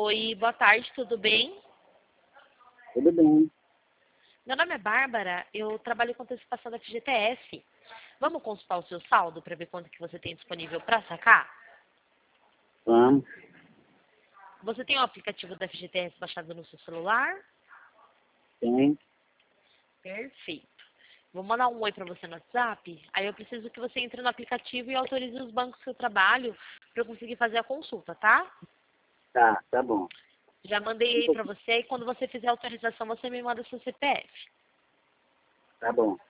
Oi, boa tarde, tudo bem? Tudo bem. Meu nome é Bárbara, eu trabalho com antecipação da FGTS. Vamos consultar o seu saldo para ver quanto que você tem disponível para sacar? Vamos. Você tem o aplicativo da FGTS baixado no seu celular? Tem. Perfeito. Vou mandar um oi para você no WhatsApp, aí eu preciso que você entre no aplicativo e autorize os bancos que eu trabalho para eu conseguir fazer a consulta, tá? Tá bom. Já mandei aí para você e quando você fizer a autorização você me manda seu CPF. Tá bom.